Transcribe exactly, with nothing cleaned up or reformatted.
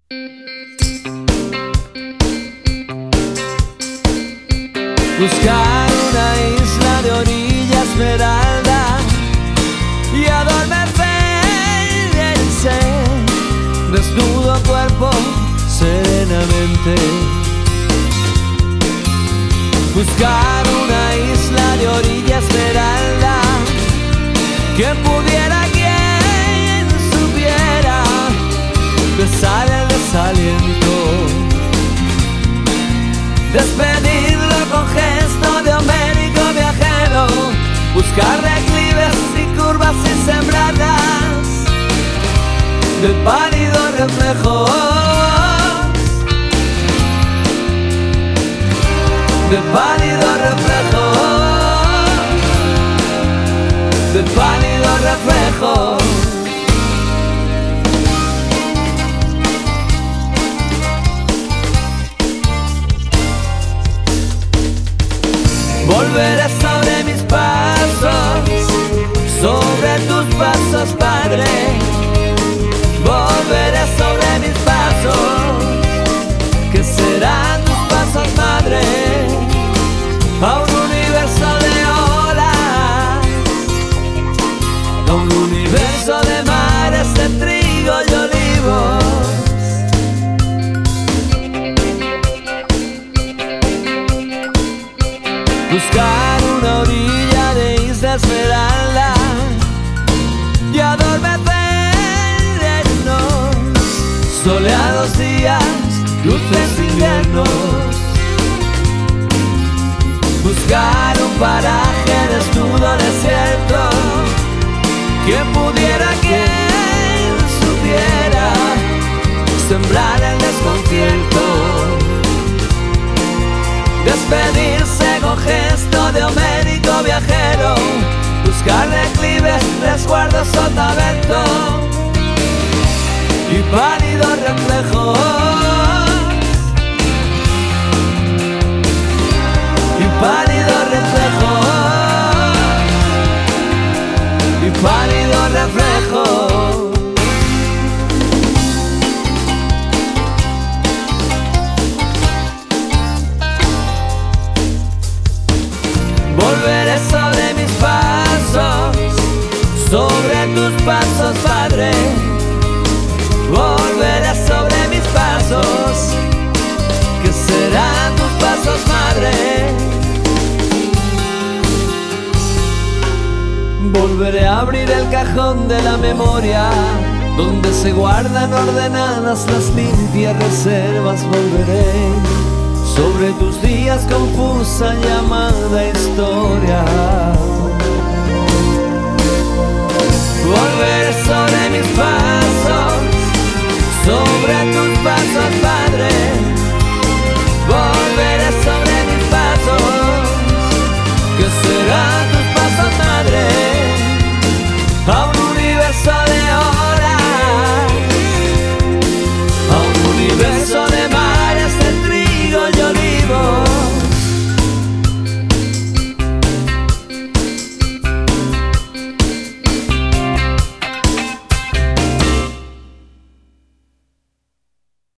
Buscar una isla de orilla esmeralda y adormecerse, desnudo cuerpo serenamente. Buscar una isla de orilla esmeralda que pudiera quien supiera besar el desaliento, despedirlo con gesto de homérico viajero, buscar declives y curvas y sembradas de pálidos reflejos, de pálidos reflejos, de pálidos reflejos. Volveré sobre mis pasos, sobre tus pasos, Padre. Volveré sobre mis pasos, que serán tus pasos, Madre, a un universo de olas, a un universo de mares, de trigo y olivos. Buscar una orilla de isla esmeralda y adormecernos, soleados días, dulces inviernos. Buscar un paraje desnudo desierto que pudiera quien supiera sembrar el desconcierto, despedirse con gesto de homérico viajero, buscar declives, resguardos, sotavento y pálidos reflejos, y pálidos reflejos, y pálidos reflejos. Volveré sobre mis pasos, sobre tus pasos, Padre. Volveré sobre mis pasos, que serán tus pasos, Madre. Volveré a abrir el cajón de la memoria, donde se guardan ordenadas las limpias reservas. Volveré sobre tus días, confusa llamada historia.